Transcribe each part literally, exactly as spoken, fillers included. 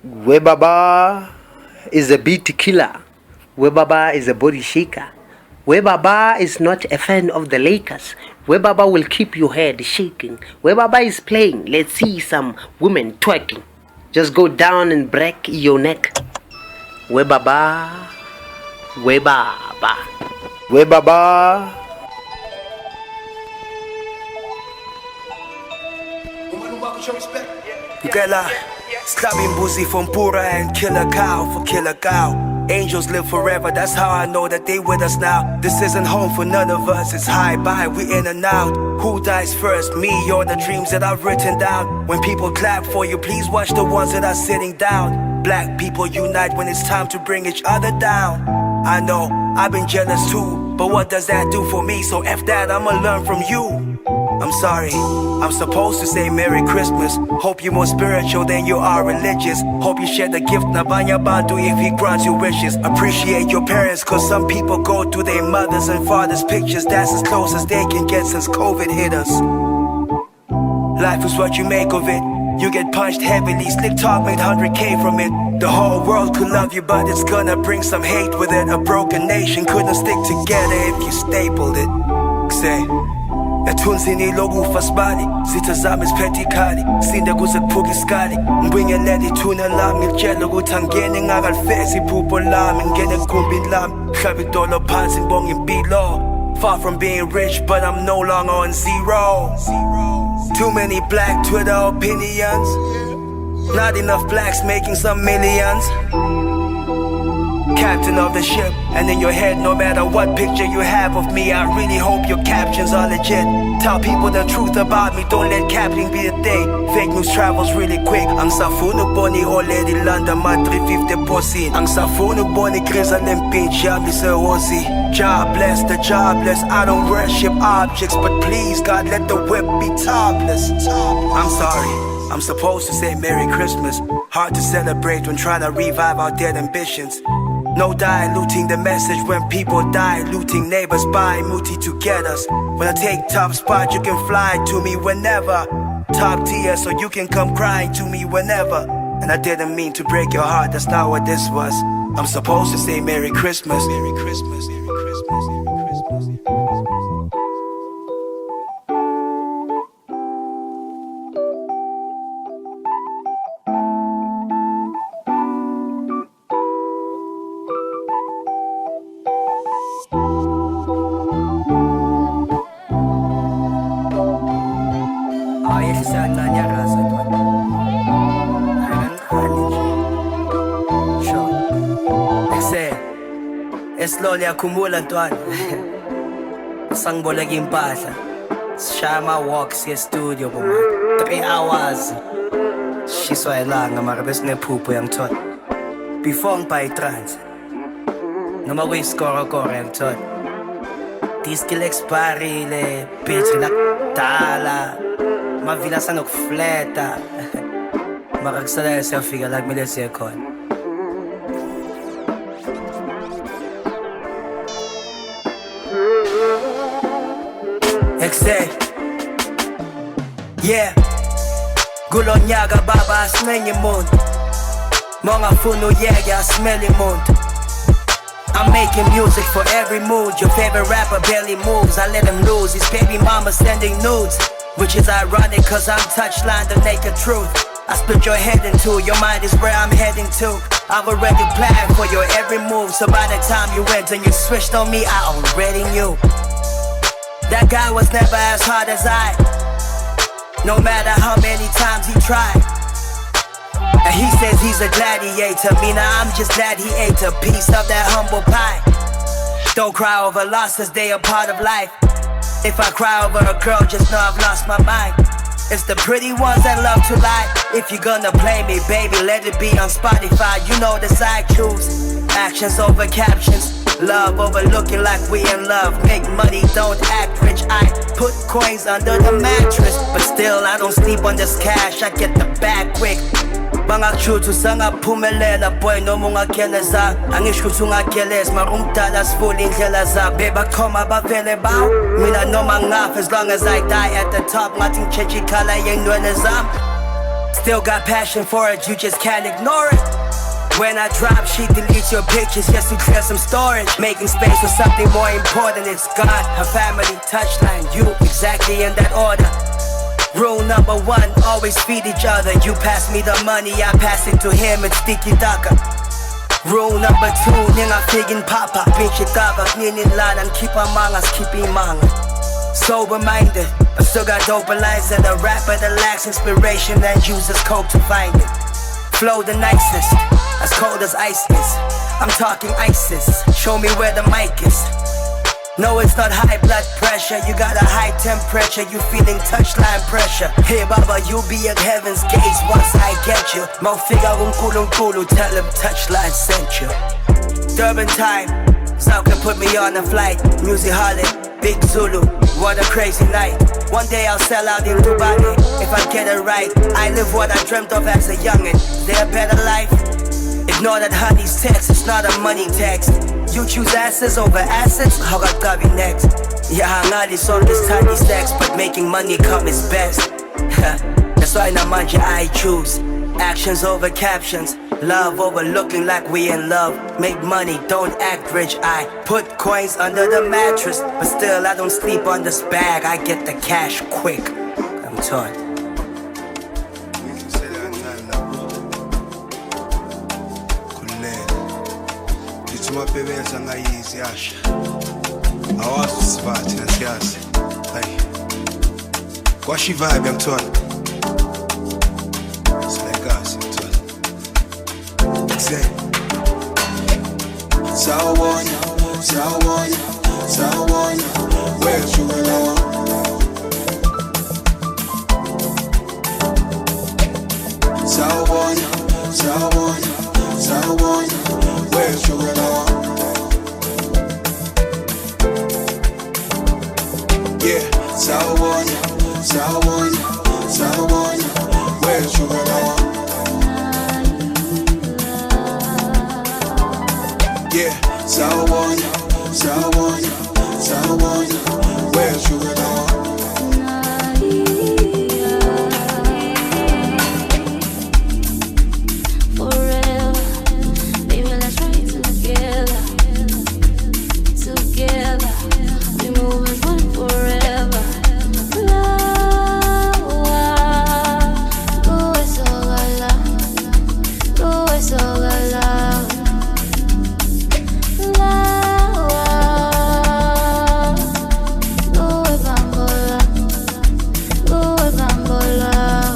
Webaba is a beat killer. Webaba is a body shaker. Webaba is not a fan of the Lakers. Webaba will keep your head shaking. Webaba is playing. Let's see some women twerking. Just go down and break your neck. Webaba, Webaba, Webaba. Gela, stabbing boozy from Pura and kill a cow for kill a cow. Angels live forever, that's how I know that they with us now. This isn't home for none of us, it's high by, we in and out. Who dies first, me or the dreams that I've written down? When people clap for you, please watch the ones that are sitting down. Black people unite when it's time to bring each other down. I know, I've been jealous too, but what does that do for me? So F that, I'ma learn from you. I'm sorry, I'm supposed to say Merry Christmas. Hope you're more spiritual than you are religious. Hope you share the gift na banya bandu if he grants you wishes. Appreciate your parents, cause some people go through their mothers and fathers' pictures. That's as close as they can get since COVID hit us. Life is what you make of it. You get punched heavily, slick talk made one hundred K from it. The whole world could love you, but it's gonna bring some hate with it. A broken nation couldn't stick together if you stapled it. Say Etunzini logu fasbali, zitha zami ziphethe ikhali, sinde kuze kuphuke isikali. Ngibingelela ithuna lami, ngilitshela ukuthi angene ngakalifezi iphupho lami, ngene egumbini lami, hlaba idolo phansi ngibonga impilo. Far from being rich, but I'm no longer on zero. Too many black Twitter opinions, not enough blacks making some millions. Captain of the ship, and in your head, no matter what picture you have of me, I really hope your captions are legit. Tell people the truth about me, don't let capping be the thing. Fake news travels really quick. Ang safunu boni already London, my three fifty posi. Ang safunu boni kriza limpin, yami se ozi. Jobless, the jobless, I don't worship objects, but please God, let the whip be topless. I'm sorry, I'm supposed to say Merry Christmas. Hard to celebrate when trying to revive our dead ambitions. No diluting the message when people die, looting neighbors by Muti to get us. When I take top spot, you can fly to me whenever. Top tier, so you can come crying to me whenever. And I didn't mean to break your heart, that's not what this was. I'm supposed to say Merry Christmas. Merry Christmas, Merry Christmas, Merry Christmas. Slowly akhumbula ntwana sangiboleka impahla sishaya ama-walk siye studio boma three hours shiswa ilanga mara besinephupho yangithola before ngibhaye itrans noma kuyisikoro-koro yangithola diskil expirile bitri lakudala amavili asanokufleta mara kusalayo siyafika la kumele siye khona. Say, yeah, Gulonyaga baba asmenye muntu Monga funu yega asmeli muntu. I'm making music for every mood. Your favorite rapper barely moves, I let him lose. His baby mama sending nudes, which is ironic cause I'm touchline the naked truth. I split your head in two, your mind is where I'm heading to. I've already planned for your every move, so by the time you went and you switched on me, I already knew. That guy was never as hard as I, no matter how many times he tried. And he says he's a gladiator, me now I'm just glad he ate a piece of that humble pie. Don't cry over losses, they are part of life. If I cry over a girl, just know I've lost my mind. It's the pretty ones that love to lie. If you're gonna play me, baby, let it be on Spotify. You know the side choose, actions over captions. Love over looking like we in love. Make money, don't act rich. I put coins under the mattress, but still I don't sleep on this cash. I get the bag quick. Bangachutu sangaphumelela boy noma ungageleza angisho ukuthi ungageleza mara umdala sivula indlela zabo bebakhoma bavele bawo mina noma ngafa as long as I die at the top ngathi ngichange ikhala yenwele zami Still got passion for it, you just can't ignore it. When I drop, she deletes your pictures just to clear some storage. Making space for something more important. It's God, her family, touchline, you, exactly in that order. Rule number one, always feed each other. You pass me the money, I pass it to him, it's tiki taka. Rule number two, ninga figin papa, pinch it up, ninin lan and keep our mangas, keep manga. Sober minded, I still got dope lines and a rapper that lacks inspiration and uses coke to find it. Flow the nicest, as cold as ice is. I'm talking ISIS, show me where the mic is. No, it's not high blood pressure, you got a high temperature, you feeling touchline pressure. Hey Baba, you be at heaven's gates once I get you. Mo figure un culo culo, tell him touchline sent you. Durban time, South can put me on a flight. Music holiday, Big Zulu, what a crazy night. One day I'll sell out in Dubai, if I get it right. I live what I dreamt of as a youngin'. Is there a better life? Ignore that honey's text, it's not a money text. You choose assets over assets, how got Gabi next? Yeah, hang out is on this tiny stacks, but making money come is best. That's why na manja I choose. Actions over captions, love over looking like we in love. Make money, don't act rich. I put coins under the mattress, but still I don't sleep on this bag. I get the cash quick. I'm torn. Mapebeza ngayizi yasha awazi usiphathe nasiyazi hayi kwasha vibe yamthola silekasi mthola say sawona sawona sawona where you go sawona sawona sawona where you go. Yeah, Sawana, Sawana, Sawana, where's your love? Yeah, Sawana, Sawana, Sawana, where's your love? Forever, baby, let's ride together, together. We move as one forever. Love, go es ogala, go es ogala. Love, go es bambola, go es bambola.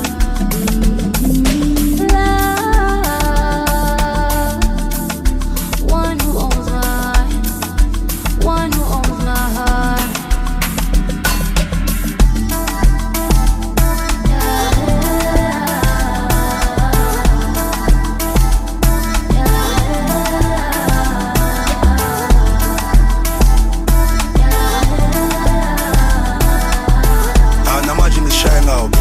Love, one who owns my heart, one who owns my heart. And imagine the shine out,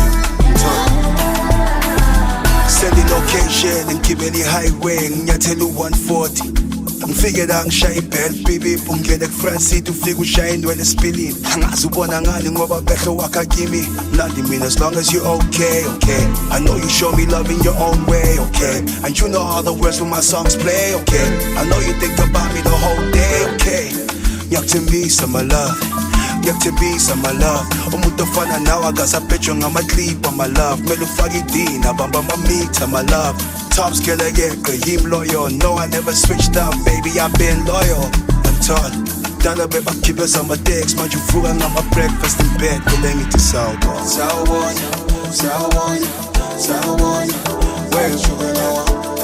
send the location and give any highway nyathela one forty. Ngifike la ngishaye bell baby ungene kuFrancis ufike ushine wena spilling angazi ubona ngani ngoba behlo wakha kimi mnandi mina as long as you okay okay I know you show me love in your own way okay and you know all the words when my songs play okay I know you think about me the whole day okay ngiyakuthembisa my love ngiyakuthembisa my love umuntu ofana nawe akasaphetshwe ngamaklipha my love kumele ufake idina bamba mamitha my love top skill yeqe yim loyal no I never switched up baby I've been loyal I'm tall dala beba keep us on my decks manje uvuka ngama breakfast in bed kule ngithi sawubona sawubona sawubona sawubona where's your love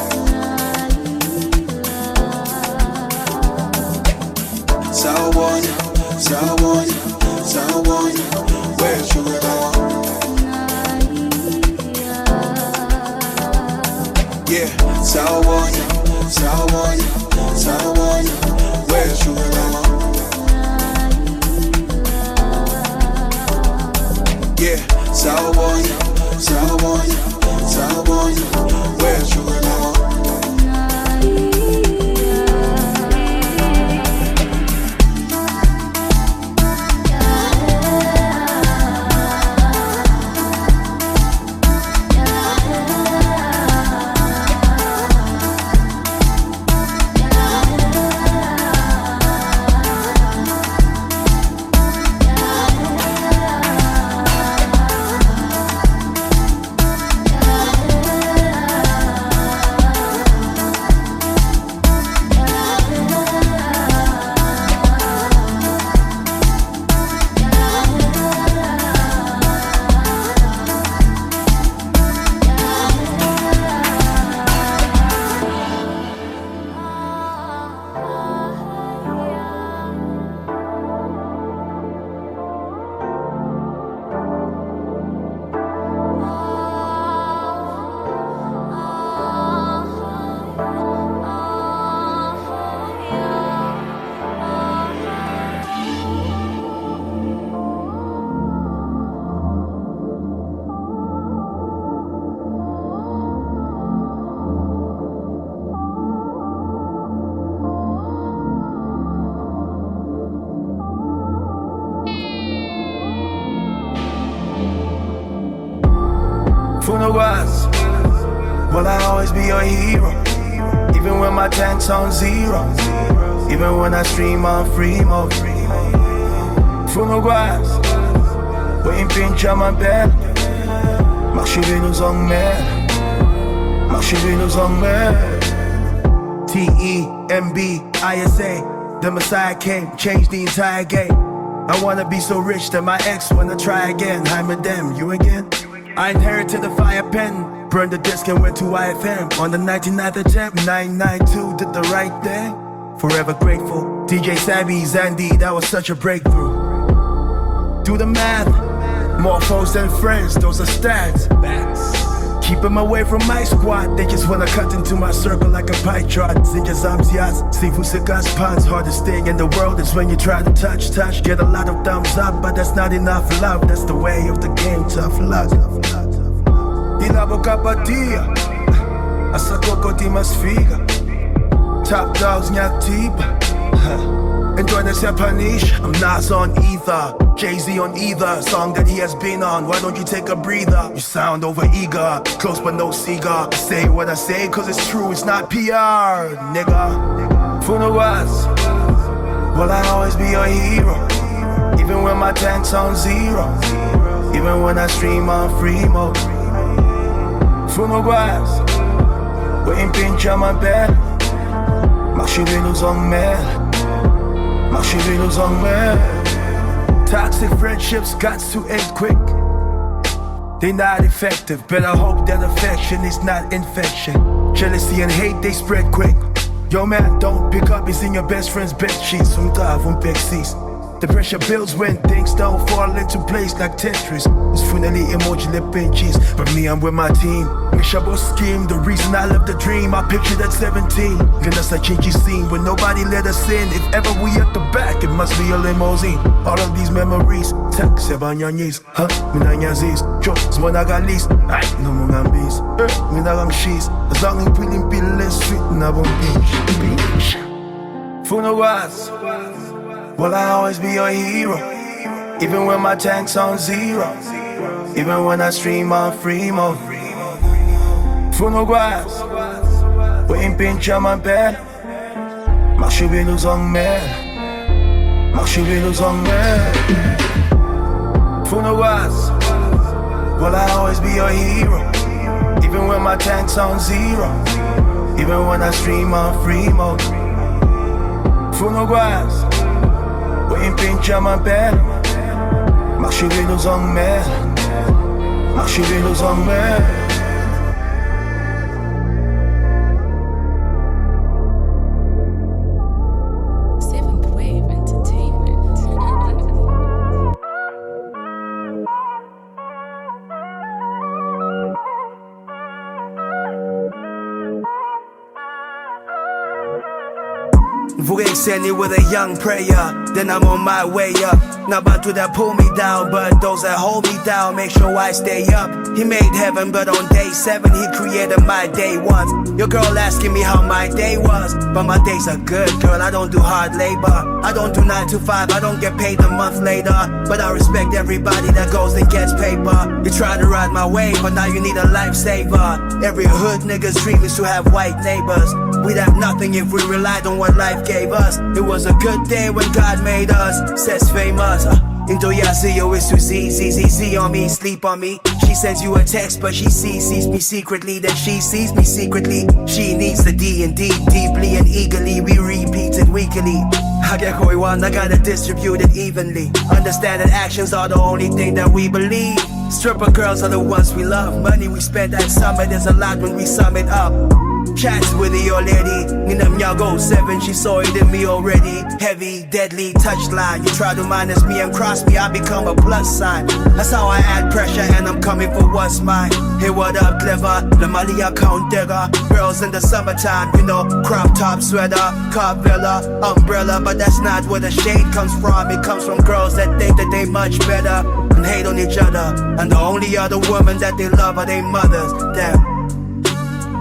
sawubona sawubona sawubona where's your love yeah sawubona sawubona sawubona where's your love yeah sawubona sawubona sawubona where's your love Yeah. wise. Will I always be your hero? Even when my tank's on zero. Even when I stream on free mode. Funo guys, waiting pinch on my bed. Marcherai nous emmène, marcherai nous emmène. T E M B I S A, the Messiah came, changed the entire game. I wanna be so rich that my ex wanna try again. Hi madam, you again? I inherited the fire pen, burned the disc and went to I F M. On the ninety-ninth attempt, nine ninety-two did the right thing. Forever grateful, D J Savvy, Zandy, that was such a breakthrough. Do the math, more foes than friends, those are stats. Keep them away from my squad, they just wanna cut into my circle like a pie chart. Zinjas, amzias, sifusikas, pants. Hardest thing in the world is when you try to touch, touch. Get a lot of thumbs up, but that's not enough love. That's the way of the game, tough luck. Ilabo kapatia, asa koko di mas figa. Top dogs nyatiba. Enjoy this Japanese. I'm Nas on either, Jay-Z on either song that he has been on. Why don't you take a breather? You sound over eager, close but no cigar. I say what I say cause it's true, it's not P R, nigga. Funo was, will I always be your hero? Even when my tank's on zero. Even when I stream on free mode. Funo was, waiting pinch on my bed. Marcherai nous emmène, marcherai nous emmène. Toxic friendships got to end quick. They not effective, but I hope that affection is not infection. Jealousy and hate, they spread quick. Yo man, don't pick up, it's in your best friend's bed sheets. Some dive on pexis. The pressure builds when things don't fall into place like Tetris. It's finally emoji lip pinches, but me, I'm with my team. Mishabo scheme, the reason I left the dream. I pictured at seventeen. Gonna say change scene when nobody let us in. If ever we at the back, it must be a limousine. All of these memories, tak sebanyanyis, huh? Minanyazis, jokes when I got least. Ay, no mga bis, eh, minagang she's. As long as we didn't be less sweet, na bong beach. Funo was. Will I always be your hero? Even when my tank's on zero. Even when I stream on free mode. Funo guys, waiting pinch on my bed. Marcherai nous emmène, marcherai nous emmène. Funo guys, will I always be your hero? Even when my tank's on zero. Even when I stream on free mode. Funo guys, waiting pinch on my bed. Marcherai nous emmène, marcherai nous emmène. Seventh Wave Entertainment. Voué send it with a young prayer, then I'm on my way up. Not about to that pull me down, but those that hold me down make sure I stay up. He made heaven, but on day seven he created my day once. Your girl asking me how my day was, but my days are good, girl. I don't do hard labor, I don't do nine to five, I don't get paid a month later. But I respect everybody that goes and gets paper. You try to ride my wave, but now you need a lifesaver. Every hood nigga's dream is to have white neighbors. We'd have nothing if we relied on what life gave us. It was a good day when God made us, says famous. uh, Into Yazio is to Z, Z, Z, Z on me, sleep on me. She sends you a text, but she sees, sees me secretly. That she sees me secretly. She needs the D and D, deeply and eagerly. We repeat it weekly. I get koi one, I gotta distribute it evenly. Understand that actions are the only thing that we believe. Stripper girls are the ones we love. Money we spend at summer, there's a lot when we sum it up. Chats with the old lady, Ninam Yago seven, she saw it in me already. Heavy, deadly touchline. You try to minus me and cross me, I become a plus sign. That's how I add pressure and I'm coming for what's mine. Hey, what up, clever? The Malia Count Degger. Girls in the summertime, you know, crop top sweater, Carvella, umbrella. But that's not where the shade comes from. It comes from girls that think that they much better and hate on each other. And the only other woman that they love are their mothers. Damn.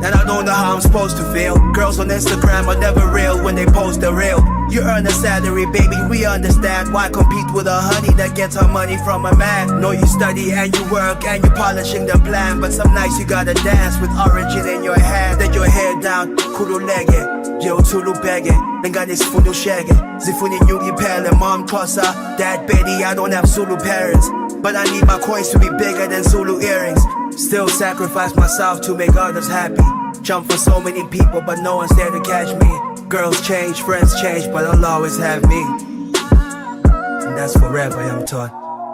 and I don't know how I'm supposed to feel. Girls on Instagram are never real when they post the real. You earn a salary, baby, we understand. Why compete with a honey that gets her money from a man? No, you study and you work and you polishing the plan, but some nights you gotta dance with origin in your hand. Then your hair down, kululege, yo tulubege. Nengane sifuna ushege, zifuna inyuki phele. Mom Xhosa, Dad Betty, I don't have Zulu parents, but I need my coins to be bigger than Zulu earrings. Still sacrifice myself to make others happy. Jump for so many people, but no one's there to catch me. Girls change, friends change, but I'll always have me. And that's forever, young Todd.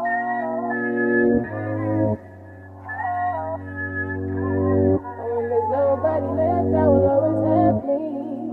When there's nobody left, I will always have me.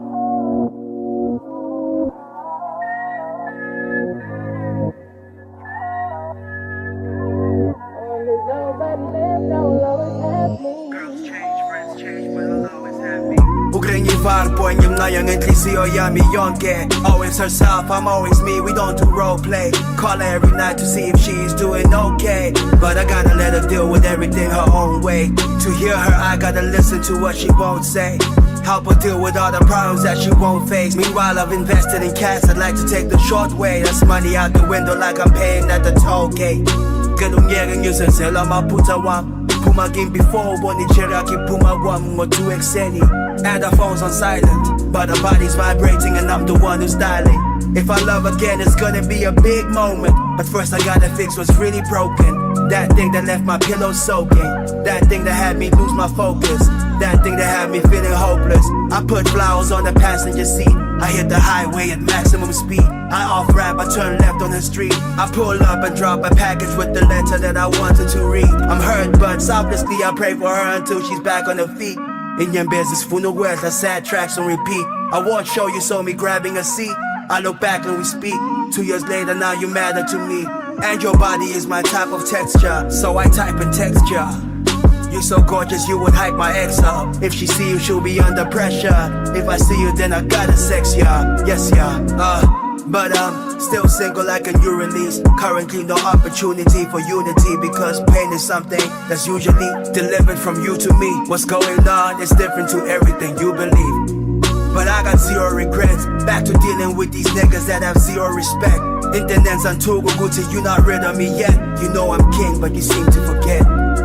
When there's nobody left, I will always have me. Girls change, friends change, but I'll always have me. Ukrengi varpo and yung inhlisiyo yami yonke. Always herself, I'm always me, we don't do role play. Call her every night to see if she's doing okay, but I gotta let her deal with everything her own way. To hear her, I gotta listen to what she won't say. Help her deal with all the problems that she won't face. Meanwhile, I've invested in cats, I'd like to take the short way. That's money out the window like I'm paying at the toll gate. Ganungiyeke ngiyozenzela amaphutha wami. Phuma game before ubona icheraki phuma kwami ngo-two ekuseni. And our phone's on silent, but our body's vibrating and I'm the one who's dialing. If I love again, it's gonna be a big moment, but first I gotta fix what's really broken. That thing that left my pillow soaking, that thing that had me lose my focus, that thing that had me feeling hopeless. I put flowers on the passenger seat, I hit the highway at maximum speed. I off-ramp, I turn left on the street. I pull up and drop a package with the letter that I wanted to read. I'm hurt, but selflessly I pray for her until she's back on her feet. In your business, funo words, the sad tracks on repeat. I won't show you, saw me grabbing a seat. I look back and we speak. Two years later, now you matter to me. And your body is my type of texture, so I type in texture. You're so gorgeous, you would hype my ex up. If she see you, she'll be under pressure. If I see you, then I gotta sex ya. Yes, yeah, uh but I'm still single like a new release. Currently no opportunity for unity, because pain is something that's usually delivered from you to me. What's going on is different to everything you believe, but I got zero regrets. Back to dealing with these niggas that have zero respect. Intendance on Togo Gucci, you not rid of me yet. You know I'm king, but you seem to forget.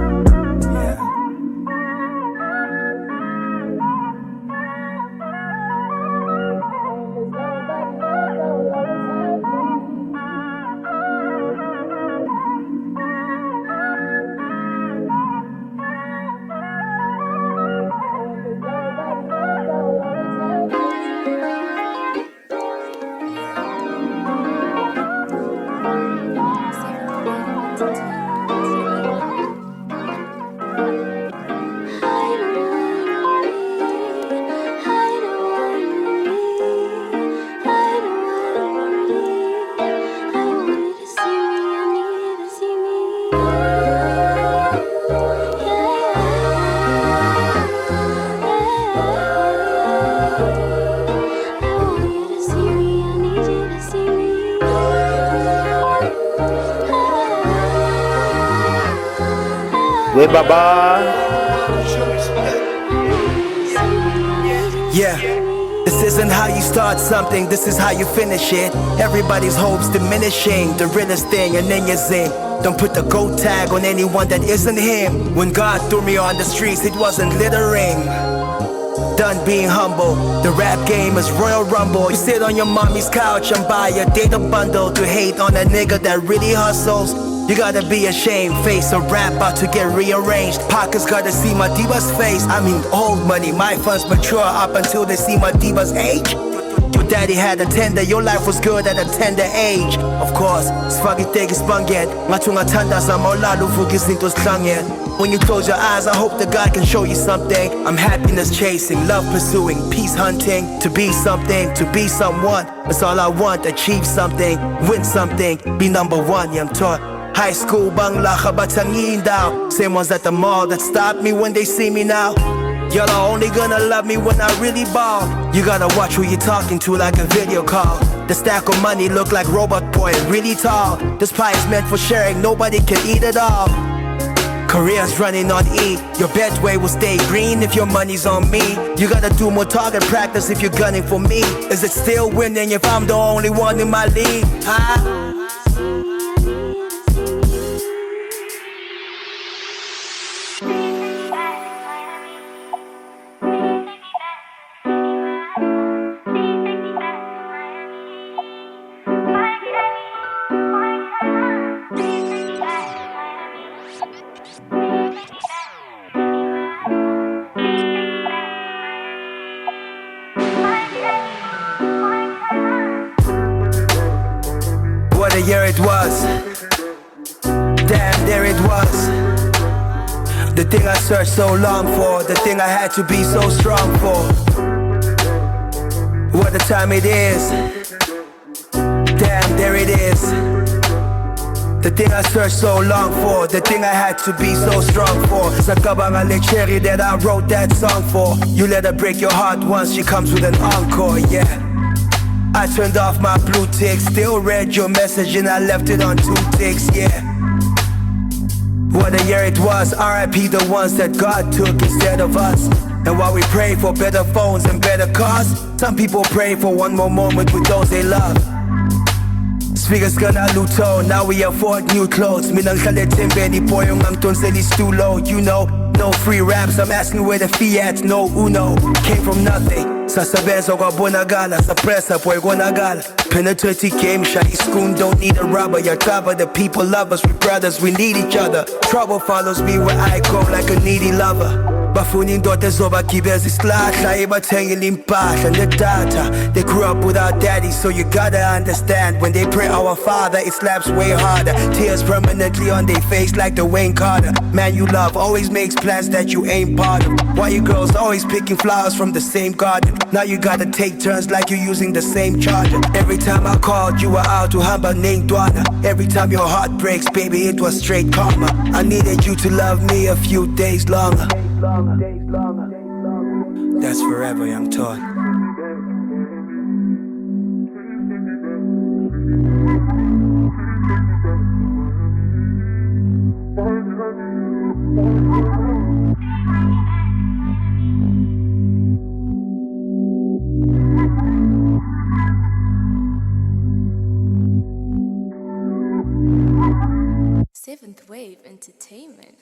We baba. Yeah, this isn't how you start something, this is how you finish it. Everybody's hopes diminishing, the realest thing, and then you zing. Don't put the GOAT tag on anyone that isn't him. When God threw me on the streets, it wasn't littering. Done being humble, the rap game is Royal Rumble. You sit on your mommy's couch and buy a data bundle to hate on a nigga that really hustles. You gotta be ashamed, face a rap about to get rearranged. Pockets gotta see my diva's face. I mean old money, my funds mature up until they see my diva's age. Your daddy had a tender, your life was good at a tender age. Of course, spaghetti is banget. Ngatunga tanda sa maulalo fugis into slanget. When you close your eyes, I hope that God can show you something. I'm happiness chasing, love pursuing, peace hunting. To be something, to be someone, that's all I want. Achieve something, win something, be number one, yeah, I'm taught. High school bangla kabatangin daw. Same ones at the mall that stop me when they see me now. Y'all are only gonna love me when I really ball. You gotta watch who you're talking to like a video call. The stack of money look like robot boy, really tall. This pie is meant for sharing, nobody can eat it all. Career's running on E. Your betway will stay green if your money's on me. You gotta do more target practice if you're gunning for me. Is it still winning if I'm the only one in my league? Huh? What a year it was. Damn, there it was. The thing I searched so long for, the thing I had to be so strong for. What a time it is. Damn, there it is. The thing I searched so long for, the thing I had to be so strong for. Sakabanga le cherry that I wrote that song for. You let her break your heart once, she comes with an encore, yeah. I turned off my blue tick, still read your message and I left it on two ticks, yeah. What a year it was, R I P the ones that God took instead of us. And while we pray for better phones and better cars, some people pray for one more moment with those they love. Speakers gonna luto, now we afford new clothes. Minang khalet timbeni boy yung ang tonseli too low, you know. No free raps, I'm asking where the fee at, no uno. Came from nothing. Sa sabenzo kwa bonagala, sa pressa boy gonagala. Penetrating game, shy schoon don't need a rubber. Your trouble, the people love us, we brothers, we need each other. Trouble follows me where I go like a needy lover. Bafuni ndote zoba kibezi slahla, iba tengil impahla nedata. They grew up without daddy, so you gotta understand. When they pray our father, it slaps way harder. Tears permanently on their face like the Wayne Carter. Man you love always makes plans that you ain't part of. Why you girls always picking flowers from the same garden? Now you gotta take turns like you're using the same charger. Every time I called, you were out to hamba named Dwana. Every time your heart breaks, baby, it was straight karma. I needed you to love me a few days longer. That's forever, young toy. Seventh Wave Entertainment.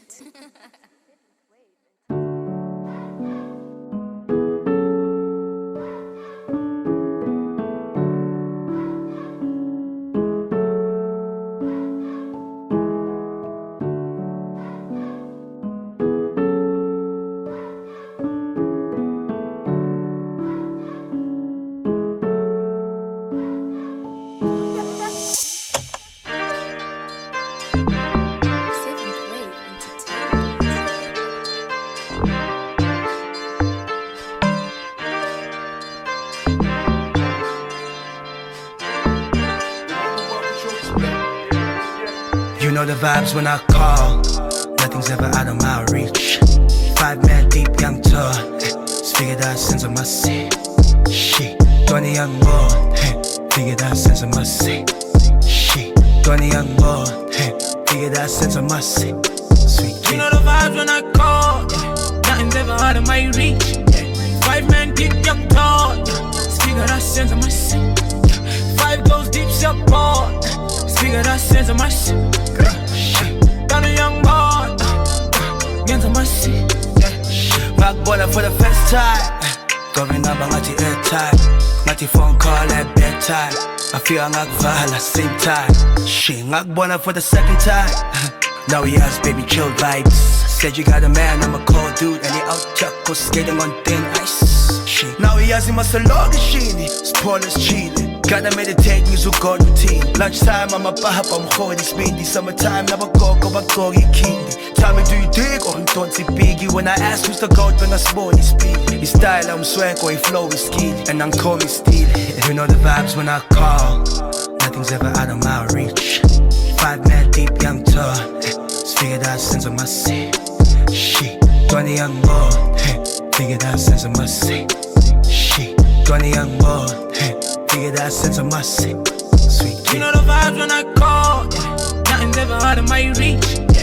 You know the vibes when I call, nothing's ever out of my reach. Five man deep, young tour, figured out sense of my seat. Shit, twenty young boy, figured out sense of my seat. Shit, twenty young boy, figured out sense of my seat. Sweet kid. You know the vibes when I call, yeah. Nothing's ever out of my reach. Yeah. Five man deep, young tall, yeah. Figured out sense of my seat. Yeah. Five goes deep, so bored. Figured out sense of my seat. Down a young boy, get to my seat. Rock baller for the first time. Going up, I'm at the airtime. Not the phone call at bedtime. I feel I'm vala, same time. She rock baller for the second time. Now he has baby chill vibes. Said you got a man, I'm a cold dude. And he out chuckle skating on thin ice. She now he has him a salon shini. Spoilers cheating. Gotta meditate, use a god routine. Lunchtime, I'm a bahap, I'm holding speedy. Summertime, never go, go back, go, he kindi. Tell me, do you dig or don't see biggie? When I ask who's the goat, when I small, he speed. His style, I'm swag, or he flow, he ski. And I'm calling steal. You know the vibes when I call. Nothing's ever out of my reach. Five man deep, young tour. Figured out sense of my seat. Shit, twenty young boy. Figured out sense of my seat. Shit, twenty young boy. Figured out sense of my seat. Sweet kid. You know the vibes when I call, yeah. Nothing's ever out of my reach. Yeah.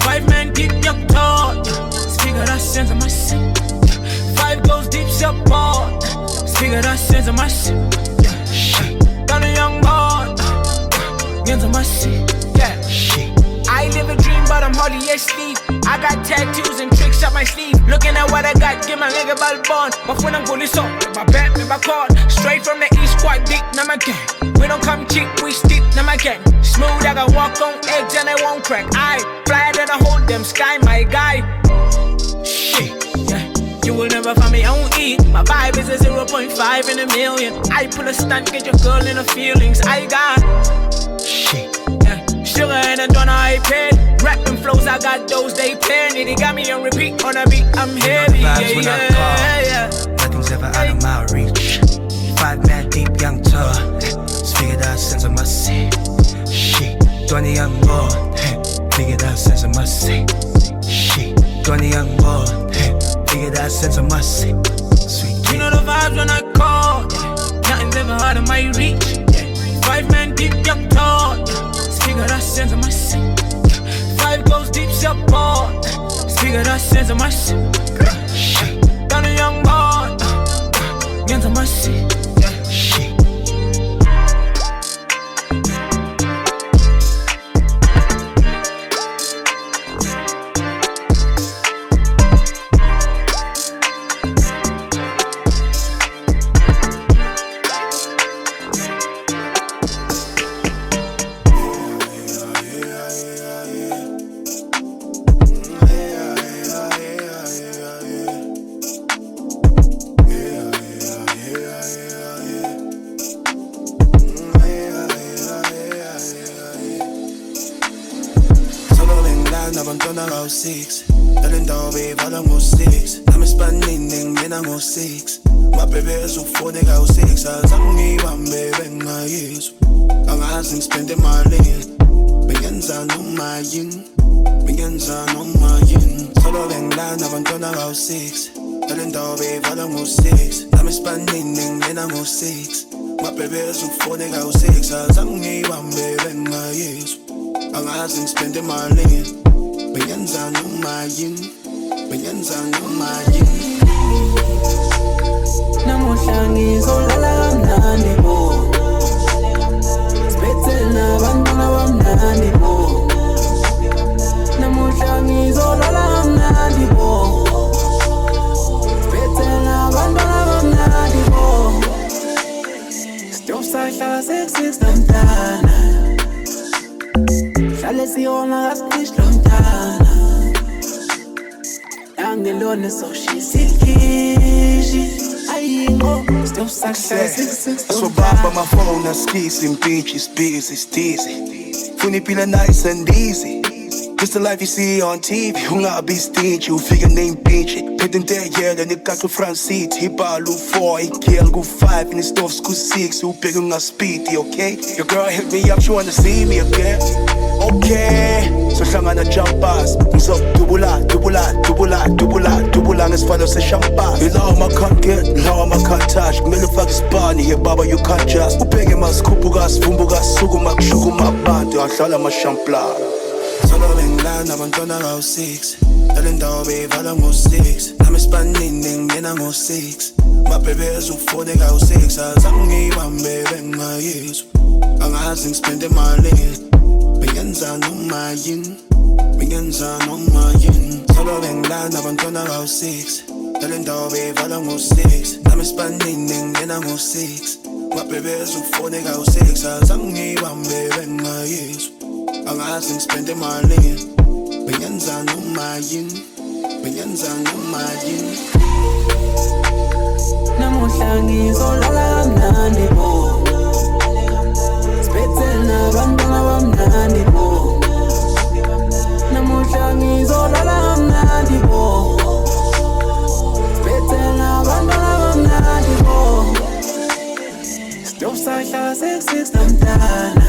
Five men deep, young tall. Speaker that sense of my sin. Five goes deep, so bored. Speaker that sense of my sin. Done a young boy. Sense of my sin. Yeah. I live a dream, but I'm hardly asleep. I got tattoos and tricks up my sleeve. Looking at what I got, give my nigga ball. But when I'm going so, my back, my card. Straight from the east, quite deep, now my gang. We don't come cheap, we steep, now my gang. Smooth, I can walk on eggs and I won't crack. I fly then I hold them sky, my guy. Shit, yeah. You will never find me on E. My vibe is a zero point five in a million. I pull a stunt, get your girl in her feelings. I got shit, yeah. Sugar and a donor I paid. Rapping flows, I got those, they pay. They got me on repeat, on a beat, I'm heavy, yeah, when yeah, I call, yeah. Nothing's ever out of my reach. Five man deep, young tour. Figured out sense of my sin. Shit, twenty young boy. Figured out sense of my sin. Shit, twenty young boy. Figured out sense of my sin. Sweet kid. You know the vibes when I call, yeah. Nothing's ever out of my reach, yeah. Five men deep, young tall, yeah. Figured out sense of my sin. Five goes deep, so bored. Figured out sense of my sin. Done a young boy. Sense of my sin. Six, dale ndobe vala ngo six. Nami spanning ngena ngo six. Mabhebeza ufone ka six. Azangibambe bengayizwa. Angazi ngispende imali. Bengenza noma yini. Bengenza noma yini. Solo bengilana abantwana ka six. Dale ndobe vala ngo six. Nami spanning ngena ngo six. Mabhebeza ufone ka six. Azangibambe bengayizwa. Angazi ngispende imali. Bengenza noma yini, bengenza noma yini. Namuhla ngizolala kamnandi bo. Sibethele nabantwana bamnandi bo. Namuhla ngizolala kamnandi bo. Sibethele nabantwana bamnandi bo. Stop sahlala sexy samtana. Hlale siyona kasifish lomntana. Angelone so she silkishi. Ayingo stop sahlala sexy So baba my phone na skis in beach is busy, it's dizzy. Funny pila nice and easy. Just the life you see on T V. Ungabi stingy, ufika name bitch. Peden der yell and got to front seat. Hibalu four, ikil go five, and the stuff's go six. Who big on speedy, okay? Your girl hit me up, she wanna see me again. Okay, so hlangana jumpers. Ngizok dubula, dubula, dubula, dubula, dubula ngesifalo seshampas. Ilaw ma can't get, ilaw ma can't touch. Kumele ufake isibani, yeah baba you can't just. Ubheke masikhuphuka sivumbuka sukuma kushukuma abantu ahlala amashampla. Solo bengilana abantwana ka six. Dale ndobe vala ngo six. Nami spanning ngena ngo six. Mabhebeza ufone ka six. Azangibambe bengayizwa. Angazi ngispende imali. Bengenza noma yini, bengenza noma yini. Solo bengilana abantwana ka six. Dale ndobe vala ngo six. Nami spanning ngena ngo six. Mabhebeza ufone ka six. Azangibambe bengayizwa. Angazi ngispende imali. Bengenza noma yini, bengenza noma yini. Namuhla ngizolala kamnandi bo. Sibethele nabantwana bamnandi bo. Namuhla ngizolala kamnandi bo. Sibethele nabantwana bamnandi bo. Stop sahlala sexy samtana.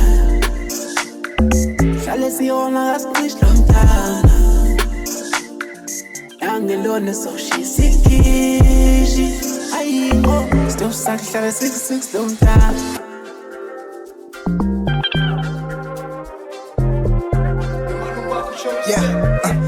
Hlale siyona kasifish lomntana. Angelone so she silkishi. Ayingo stop sahlala six six lomntana. Yeah. Uh.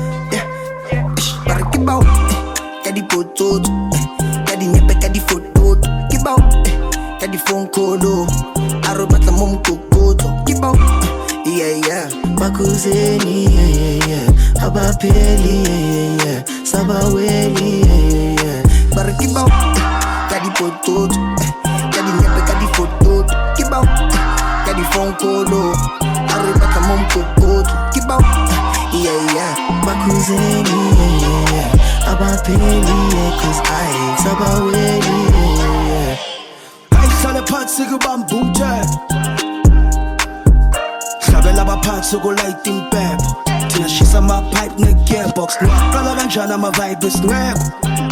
ka di potot, ka di nepe, ka di photo. Keep out, ka di phone call. Aro batla mom kokoto. Keep out, yeah yeah. Bakuzeni, yeah yeah yeah. Abapeli, yeah yeah yeah. Sabaweli, yeah yeah yeah. But keep out, ka di potot, ka di nepe, ka di photo. Keep out, ka di phone call. Aro batla mom kokoto. Keep out, yeah yeah. Bakuzeni, yeah yeah yeah. Abapeli, yeah, cause I sabaweli, yeah yeah. Sale phansi kubambuthe Hlabela abaphansi kulight impepho Thina shisa ama-pipe ne-gearbox Ngiqala kanjani ama-vibe esingekho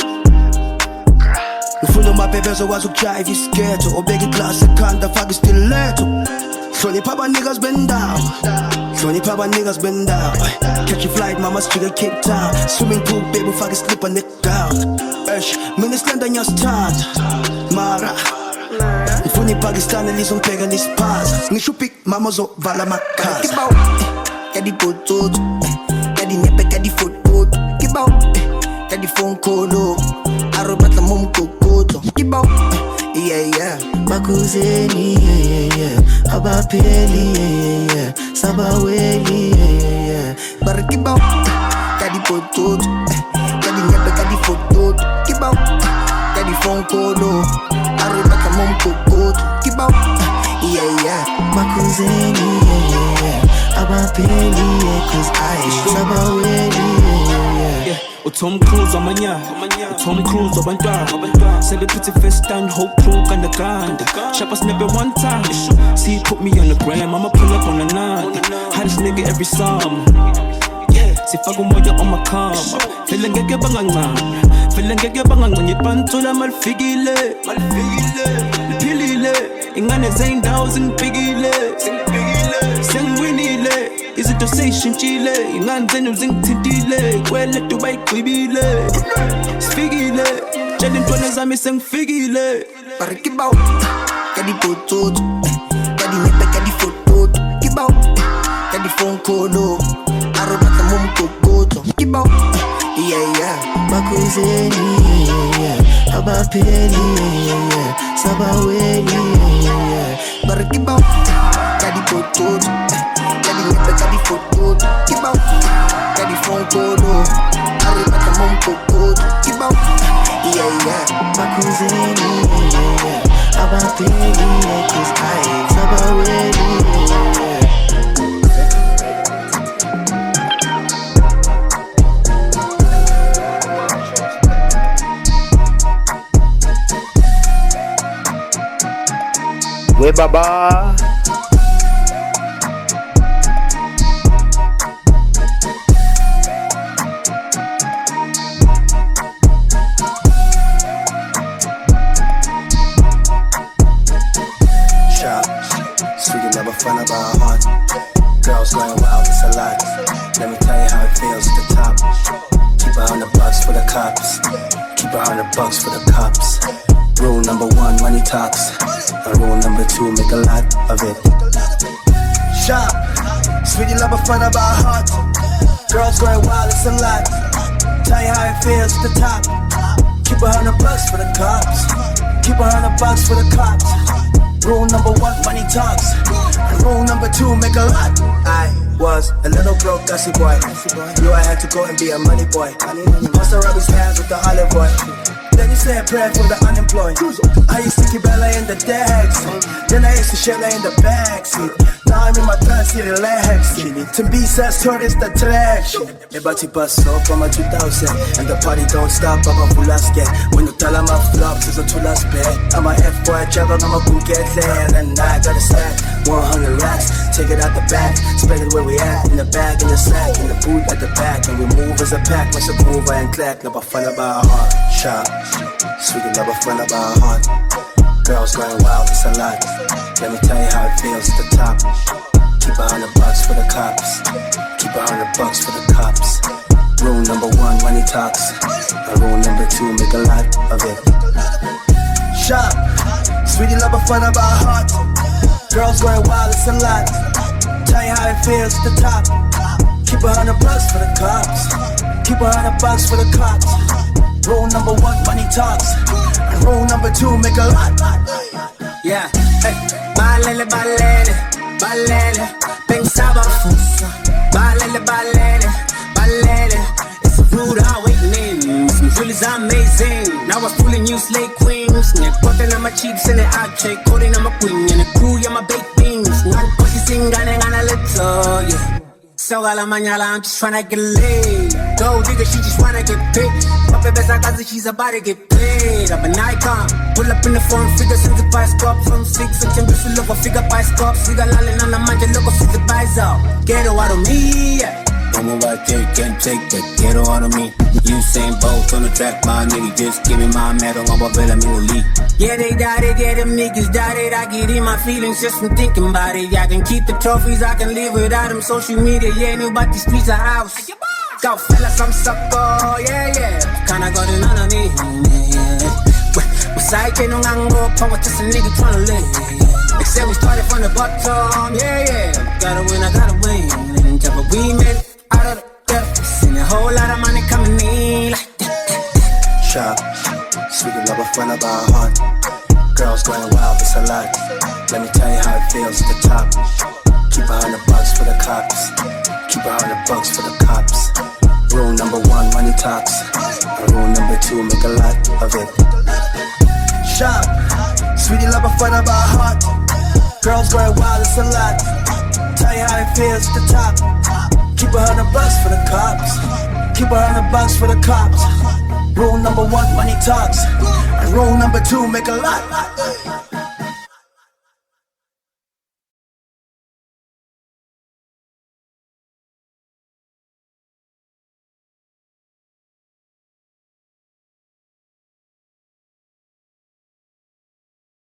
Ngifuna umabhebe ezokwazi ukujive isiketho Obeka iglasi ekhanda faka istiletho Hlonipha abanikazi bendawo Hlonipha abanikazi bendawo Catch a flight mama sijike Cape Town Swimming pool baby ufaka islipper ne-gown Eish, mina isilenda ngiyasithanda Mara Ngifuna iPakistan elizongibheka lisiphaza Ngisho big mama zovala amakhaza Keep out, ka di potot, ka di nepe, ka di photo. Keep out, ka di phone call. Aro batla mom kokoto. Keep out, yeah yeah. Bakuzeni, yeah yeah yeah. Abapeli, yeah yeah yeah. Sabaweli, yeah yeah yeah. But keep out, ka di potot, ka di nepe, ka di photo. Keep out, ka di phone call. Aro batla mom kokoto. Keep out, yeah yeah. Bakuzeni, yeah yeah yeah. Abapeli, yeah, cause I sabaweli, yeah yeah. Tom Cruise amanya, Tom Cruise abantwana. Say pretty face stand, whole crew ganda ganda. Shapas never one time. See he put me on the gram, I'ma pull up on a nine. Hottest nigga every summer. Sifago moya on my come. Feeling ngeke bangancane, feeling ngeke bangancane. Pantula malfikile, malfikile. Liphilile, ingane zeindawo zingibhekile, zingibhekile. Sengwinile, izinto seyishintshile, ingane zenu zingithintile. Kweletu bayigqibile, sifikile. Tshela intwana zami sengifikile. But keep out, ka di potot, ka di nepe, ka di photo. Keep out, ka di phone call. Aro batla mom kokoto. Keep out, yeah yeah. Bakuzeni, yeah yeah. Abapeli, yeah yeah. Sabaweli, yeah yeah. But keep out, ka di potot, ka di nepe, ka di photo. Keep out, ka di phone call. Aro batla mom kokoto. Keep out, yeah yeah. Bakuzeni, yeah yeah. Abapeli, yeah, cause I sabaweli, yeah yeah. We baba. Shop, sweetie never fun about her heart. Girls going wild, it's a lot. Let me tell you how it feels at the top. Keep a hundred bucks for the cops. Keep a hundred bucks for the cops. Rule number one, money talks. And rule number two, make a lot of it. Shop, sweetie love a fun about heart. Girls going wild, it's a lot. Tell you how it feels at the top. Keep a hundred bucks for the cops. Keep a hundred bucks for the cops. Rule number one, money talks. And rule number two, make a lot. I was a little broke, gussy boy. Knew I had to go and be a money boy. Hustle rub his hands with the olive oil. Then you say a prayer for the unemployed. I used to keep Ella in the taxi. Then I used to share her in the backseat. Now I'm in my third city legs. To be says tourist attraction. Everybody bust up on my two thousand. And the party don't stop, I'm a full ass get. When you tell I'm a flops, it's a two last bed. I'm a F-boy, juggle, I'm a cool get land. And I got a stack, one hundred racks. Take it out the back, spend it where we at. In the bag, in the sack, in the booth at the back. And we move as a pack, must have move and clack. Never fun about heart, shop. Sweetie never fun about heart. Girls going wild, it's a lot. Let me tell you how it feels at the top. Keep a hundred bucks for the cops. Keep a hundred bucks for the cops. Rule number one, money talks. And rule number two, make a lot of it. Shop, sweetie love a fun about heart. Girls going wild, it's a lot. Tell you how it feels at the top. Keep a hundred bucks for the cops. Keep a hundred bucks for the cops. Rule number one, money talks. And rule number two, make a lot. Yeah, hey, balele, balele, balele, pensaba fusa. Balele, balele, balele, it's a rude awakening. Some drill is amazing. Now I'm fooling you, slay queens. Nyekote na my cheeks and the arche, coding on my queen. And the crew, yeah, my baked beans. Ngan kosi singane ngana little, yeah. So gala mañana, I'm just tryna get laid. Go digger, she just wanna get paid. My baby's like, she's about to get paid. I'm an icon. Pull up in the phone, figure since the price drop. From six, section, bitch, we look, figure price drop. Siga lalin on the man, look, see the buys out. Get it out of me, yeah. Mama, I can't take that. Get it out of me. Usain Bolt on the track, my nigga. Just give me my medal, I'm a better league. Yeah, they died it, yeah, them niggas died it. I get in my feelings just from thinking about it. I can keep the trophies, I can live without them. Social media, yeah, nobody streets a house. Go fellas, I'm sucker, yeah, yeah. Kinda got it on me, yeah, yeah. Besides, can't no go pong with just a nigga tryna live. They said we started from the bottom, yeah, yeah. Gotta win, I gotta win. But we made it out of the depths. Seen a whole lot of money coming in like that. Sharp, sweet love, a friend of our heart. Girls going wild, it's a lot. Let me tell you how it feels at the top. Keep a hundred bucks for the cops. Keep a hundred bucks for the cops. Rule number one, money talks. And rule number two, make a lot of it. Sharp, sweetie love, a friend of our heart. Girls going wild, it's a lot. Tell you how it feels at the top. Keep a hundred bucks for the cops. Keep a hundred bucks for the cops. Rule number one, money talks. And rule number two, make a lot.